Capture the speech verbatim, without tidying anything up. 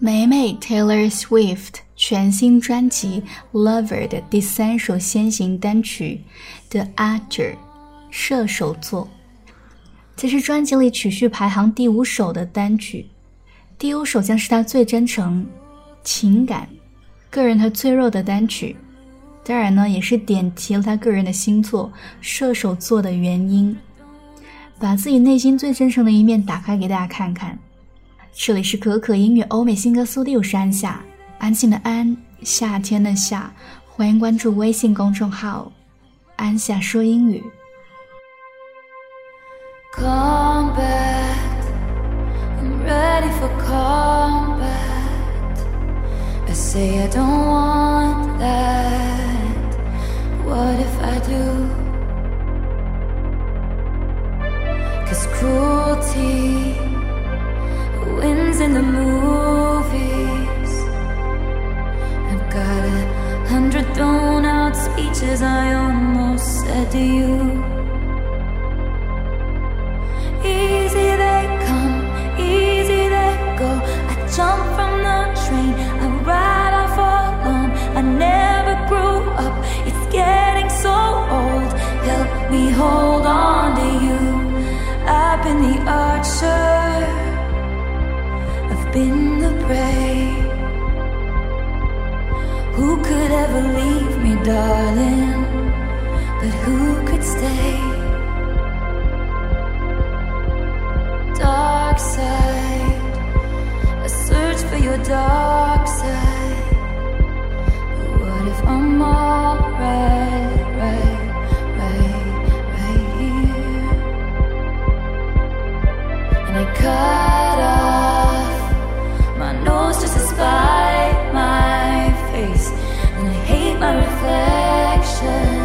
美美 Taylor Swift 全新专辑 Lover 的第三首先行单曲 The Actor 射手座，这是专辑里曲序排行第五首的单曲。第五首将是他最真诚、情感、个人和脆弱的单曲，当然呢，也是点题了他个人的星座射手座的原因，把自己内心最真诚的一面打开给大家看看。这里是可可音乐欧美新歌速递，我是安夏，安静的安，夏天的夏，欢迎关注微信公众号安夏说英语。 Combat, I'm ready for combat. I say I don't want that. What if I do? 'Cause cruelty wins in the movies. I've got a hundred thrown out speeches I almost said to you. Easy they come, easy they go. I jump from the train, I ride off alone. I never grew up, it's getting so old. Help me hold on to you. I've been the archer, I've been the prey. Who could ever leave me, darling? But who could stay? Dark side, I search for your dark side. But what if I'm alright, right, right, right here? And I cut off my nose just to spite my face, and I hate my reflection.